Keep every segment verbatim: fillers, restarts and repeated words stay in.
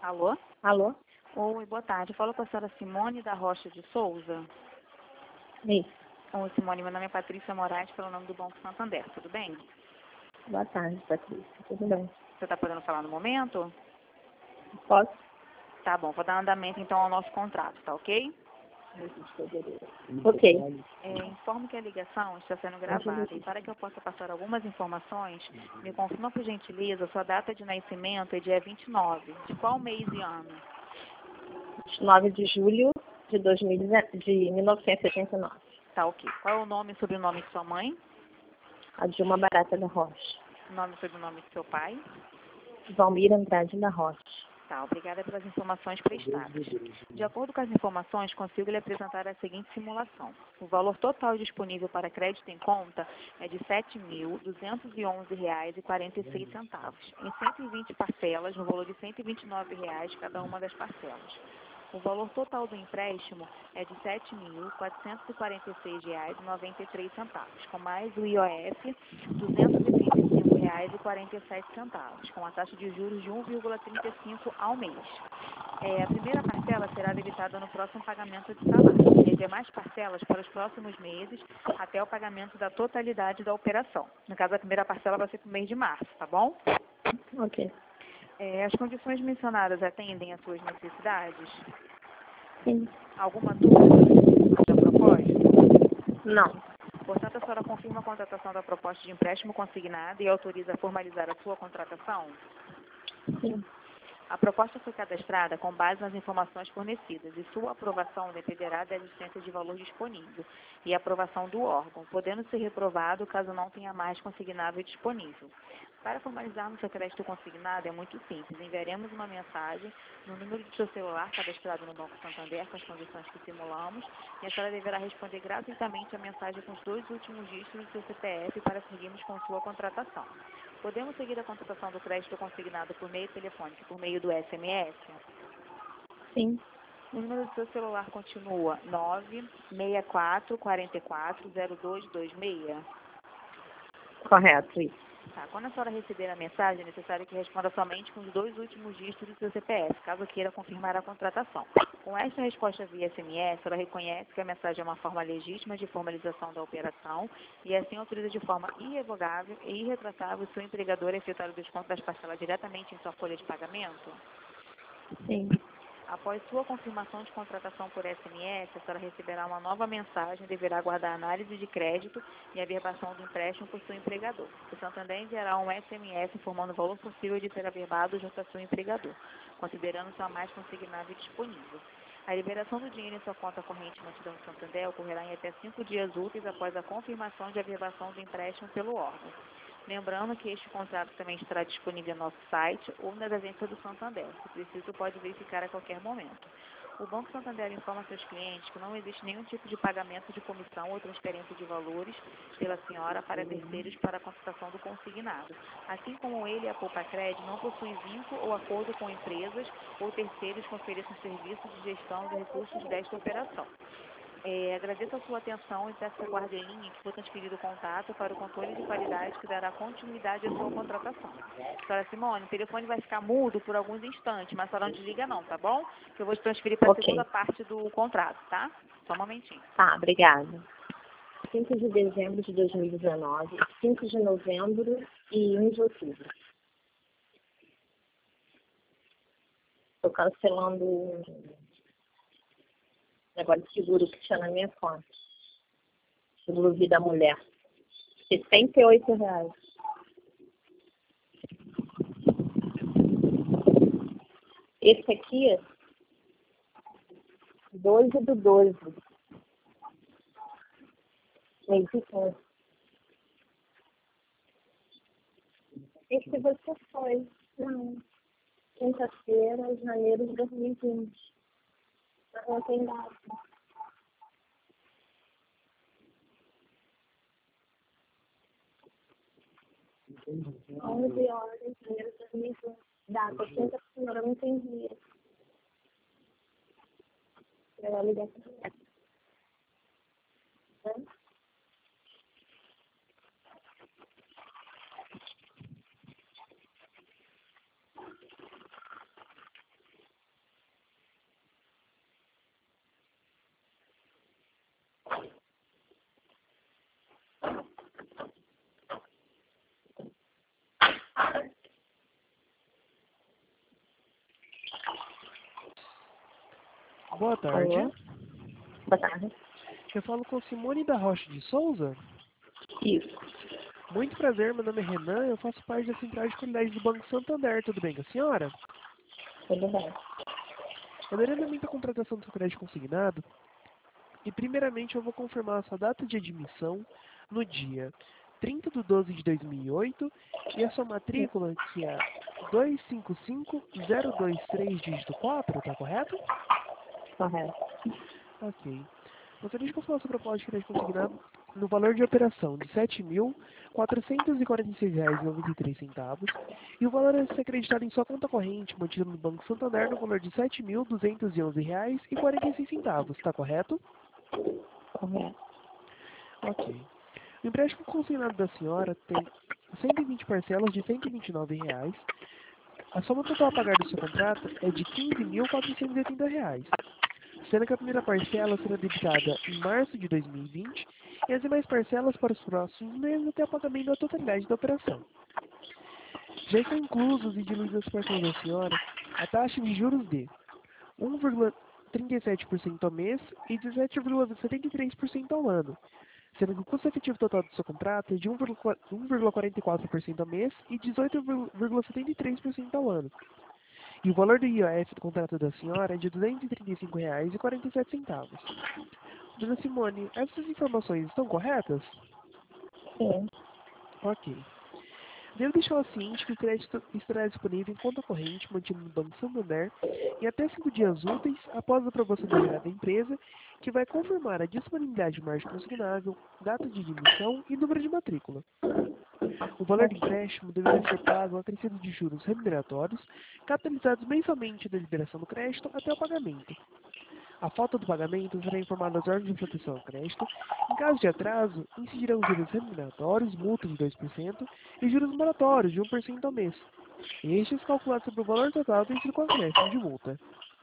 Alô? Alô? Oi, boa tarde. Falo com a senhora Simone da Rocha de Souza. Isso. Oi, Simone. Meu nome é Patrícia Moraes, pelo nome do Banco Santander. Tudo bem? Boa tarde, Patrícia. Tudo bem? Você está podendo falar no momento? Posso? Tá bom. Vou dar andamento, então, ao nosso contrato, tá ok? Ok. É, informo que a ligação está sendo gravada e para que eu possa passar algumas informações, me confirma, por gentileza, sua data de nascimento é dia vinte e nove. De qual mês e ano? nove de julho de, dois mil e dezenove, de mil novecentos e setenta e nove. Tá ok. Qual é o nome e sobrenome de sua mãe? A Dilma Barata da Rocha. Nome e sobrenome de seu pai? Valmir Andrade da Rocha. Tá, obrigada pelas informações prestadas. De acordo com as informações, consigo lhe apresentar a seguinte simulação. O valor total disponível para crédito em conta é de sete mil duzentos e onze reais e quarenta e seis centavos, em cento e vinte parcelas, no valor de cento e vinte e nove reais cada uma das parcelas. O valor total do empréstimo é de sete mil quatrocentos e quarenta e seis reais e noventa e três centavos, com mais o I O F, duzentos e trinta e cinco reais e quarenta e sete centavos, com a taxa de juros de um vírgula trinta e cinco ao mês. É, a primeira parcela será debitada no próximo pagamento de salário, e as demais parcelas para os próximos meses, até o pagamento da totalidade da operação. No caso, a primeira parcela vai ser para o mês de março, tá bom? Ok. É, as condições mencionadas atendem às suas necessidades? Sim. Alguma dúvida da proposta? Não. Portanto, a senhora confirma a contratação da proposta de empréstimo consignada e autoriza a formalizar a sua contratação? Sim. A proposta foi cadastrada com base nas informações fornecidas e sua aprovação dependerá da existência de valor disponível e aprovação do órgão, podendo ser reprovado caso não tenha mais consignável disponível. Para formalizarmos seu crédito consignado é muito simples. Enviaremos uma mensagem no número do seu celular cadastrado no Banco Santander com as condições que simulamos e a senhora deverá responder gratuitamente a mensagem com os dois últimos dígitos do seu C P F para seguirmos com sua contratação. Podemos seguir a contratação do crédito consignado por meio telefônico e por meio do S M S? Sim. O número do seu celular continua nove seis quatro quatro quatro zero dois dois seis? Correto, isso. Tá, quando a senhora receber a mensagem, é necessário que responda somente com os dois últimos dígitos do seu C P F, caso queira confirmar a contratação. Com esta resposta via S M S, a senhora reconhece que a mensagem é uma forma legítima de formalização da operação e assim autoriza de forma irrevogável e irretratável o seu empregador a efetuar o desconto das parcelas diretamente em sua folha de pagamento? Sim. Após sua confirmação de contratação por S M S, a senhora receberá uma nova mensagem e deverá aguardar a análise de crédito e a averbação do empréstimo por seu empregador. O Santander enviará um S M S informando o valor possível de ser averbado junto ao seu empregador, considerando sua mais consignável disponível. A liberação do dinheiro em sua conta corrente mantida no Santander ocorrerá em até cinco dias úteis após a confirmação de averbação do empréstimo pelo órgão. Lembrando que este contrato também estará disponível no nosso site ou nas agências do Santander. Se preciso, pode verificar a qualquer momento. O Banco Santander informa a seus clientes que não existe nenhum tipo de pagamento de comissão ou transferência de valores pela senhora para terceiros para a contratação do consignado. Assim como ele e a Poupa Crédito não possuem vínculo ou acordo com empresas ou terceiros que ofereçam serviços de gestão de recursos desta operação. É, agradeço a sua atenção e peço que aguarde em linha que for transferido o contato para o controle de qualidade que dará continuidade à sua contratação. Senhora Simone, o telefone vai ficar mudo por alguns instantes, mas a senhora não desliga não, tá bom? Que eu vou te transferir para a Ok. segunda parte do contrato, tá? Só um momentinho. Tá, obrigada. cinco de dezembro de dois mil e dezenove, cinco de novembro e um de outubro. Estou cancelando um negócio de seguro que tinha na minha conta. Seguro Vida Mulher. setenta e oito reais. Esse aqui, doze do doze. Mês de quinze. Esse você foi. Não. Quinta-feira, janeiro de dois mil e vinte. Mas não tem data. onze horas, janeiro de dois mil e vinte. Data, quinta-feira, não tem dia. Eu vou ligar pra você. Boa tarde. Alô? Boa tarde. Eu falo com Simone da Rocha de Souza. Isso. Muito prazer, meu nome é Renan, eu faço parte da Central de Qualidade do Banco Santander. Tudo bem com a senhora? Tudo bem. Adorando a contratação do seu crédito consignado, e primeiramente eu vou confirmar a sua data de admissão no dia trinta de doze de dois mil e oito e a sua matrícula, que é dois cinco cinco zero dois três dígito quatro, tá correto? Correto. Ok. Gostaria de confirmar sua proposta de crédito consignado no valor de operação de sete mil quatrocentos e quarenta e seis reais e noventa e três centavos e o valor a ser acreditado em sua conta corrente mantido no Banco Santander no valor de sete mil duzentos e onze reais e quarenta e seis centavos, está correto? Correto. Ok. O empréstimo consignado da senhora tem cento e vinte parcelas de cento e vinte e nove reais. A soma total a pagar do seu contrato é de quinze mil quatrocentos e oitenta reais. Sendo que a primeira parcela será debitada em março de dois mil e vinte e as demais parcelas para os próximos meses até o pagamento da totalidade da operação. Já estão inclusos e diluídos as parcelas da senhora a taxa de juros de um vírgula trinta e sete por cento ao mês e dezessete vírgula setenta e três por cento ao ano, sendo que o custo efetivo total do seu contrato é de um vírgula quarenta e quatro por cento ao mês e dezoito vírgula setenta e três por cento ao ano. E o valor do I O F do contrato da senhora é de duzentos e trinta e cinco reais e quarenta e sete centavos. Dona Simone, essas informações estão corretas? Sim. Ok. Devo deixá-la ciente que o crédito estará disponível em conta corrente mantida no Banco Santander em até cinco dias úteis após a aprovação da gerada da empresa, que vai confirmar a disponibilidade de margem consignável, data de admissão e número de matrícula. O valor do empréstimo deverá ser pago acrescido de juros remuneratórios, capitalizados mensalmente da liberação do crédito até o pagamento. A falta do pagamento será informada às órgãos de proteção ao crédito. Em caso de atraso, incidirão juros remuneratórios, multa de dois por cento e juros moratórios de um por cento ao mês. Estes calculados sobre o valor total vencido com acréscimo de multa.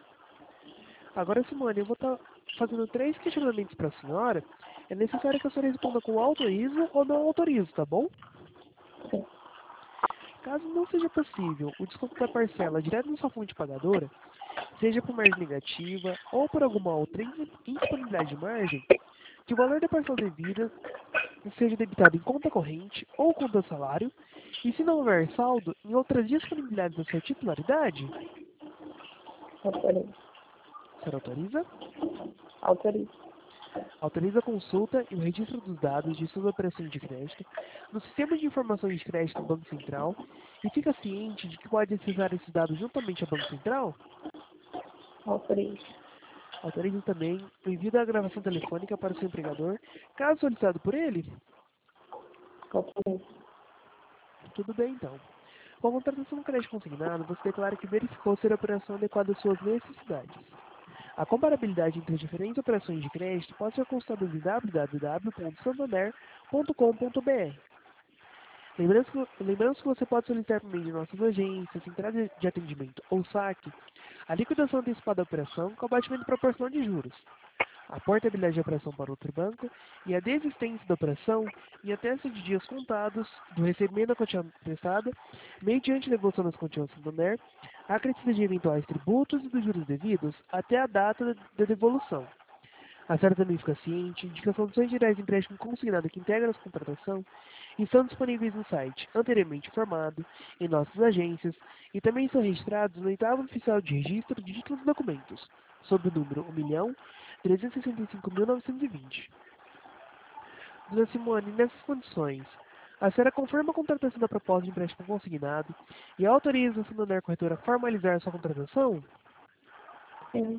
Agora, Simone, eu vou estar fazendo três questionamentos para a senhora. É necessário que a senhora responda com autorizo ou não autorizo, tá bom? Sim. Caso não seja possível o desconto da parcela direto na sua fonte pagadora, seja por margem negativa ou por alguma outra indisponibilidade de margem, que o valor da parcela devida seja debitado em conta corrente ou conta salário, e se não houver saldo, em outras disponibilidades da sua titularidade, Autorizo. a senhora autoriza? Autorizo. Autoriza a consulta e o registro dos dados de suas operações de crédito no Sistema de Informações de Crédito do Banco Central e fica ciente de que pode acessar esses dados juntamente ao Banco Central? Autorizo. Autoriza também o envio da gravação telefônica para o seu empregador, caso solicitado por ele? Autorizo. Tudo bem, então. Com a contratação do crédito consignado, você declara que verificou ser a operação adequada às suas necessidades. A comparabilidade entre as diferentes operações de crédito pode ser consultada em w w w ponto santander ponto com ponto b r. Lembrando que, lembrando que você pode solicitar por meio de nossas agências, centrais de atendimento ou saque, a liquidação antecipada da operação com abatimento proporcional de juros, a portabilidade da operação para outro banco e a desistência da operação em até sete dias contados do recebimento da quantia prestada, mediante devolução das quantias Santander, acrescida de eventuais tributos e dos juros devidos até a data da devolução. A senhora também fica ciente de que as condições gerais de empréstimo consignado que integram as contratação estão disponíveis no site anteriormente informado, em nossas agências, e também são registrados no oitavo oficial de registro de títulos e documentos, sob o número um milhão trezentos e sessenta e cinco mil novecentos e vinte. Dona Simone, nessas condições, a senhora confirma a contratação da proposta de empréstimo consignado e autoriza a Santander Corretora a formalizar sua contratação? Sim.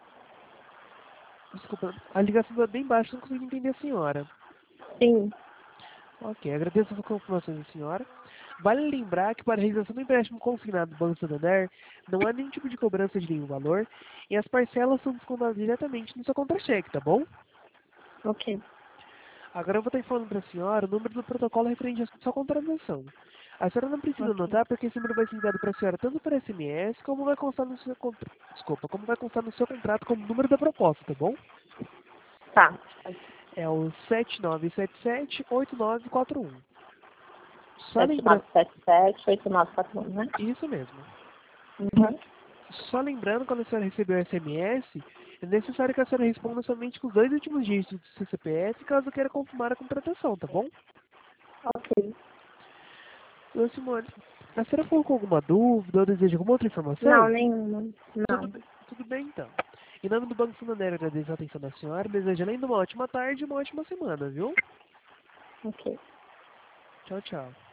Desculpa, a ligação está bem baixa, não consigo entender a senhora. Sim. Ok, agradeço as confirmações da senhora. Vale lembrar que para a realização do empréstimo consignado do Banco Santander, não há nenhum tipo de cobrança de nenhum valor e as parcelas são descontadas diretamente no seu contra-cheque, tá bom? Ok. Agora eu vou estar informando para a senhora o número do protocolo referente à sua contratação. A senhora não precisa Ok. anotar porque esse número vai ser enviado para a senhora tanto por S M S como vai constar no seu contra... Desculpa, como vai constar no seu contrato como número da proposta, tá bom? Tá. É o sete nove sete sete oito nove quatro um. Só sete lembrando... nove sete sete oito nove quatro um, né? Isso mesmo. Uhum. Só lembrando, quando a senhora receber o S M S, é necessário que a senhora responda somente com os dois últimos dígitos do seu C P F, caso queira confirmar a contratação, tá bom? Ok. Dona Simone, a senhora ficou com alguma dúvida ou deseja alguma outra informação? Não, nenhuma. Tudo Não. bem, tudo bem então. Em nome do Banco Santander, agradeço a atenção da senhora, desejo além de uma ótima tarde, uma ótima semana, viu? Ok. Tchau, tchau.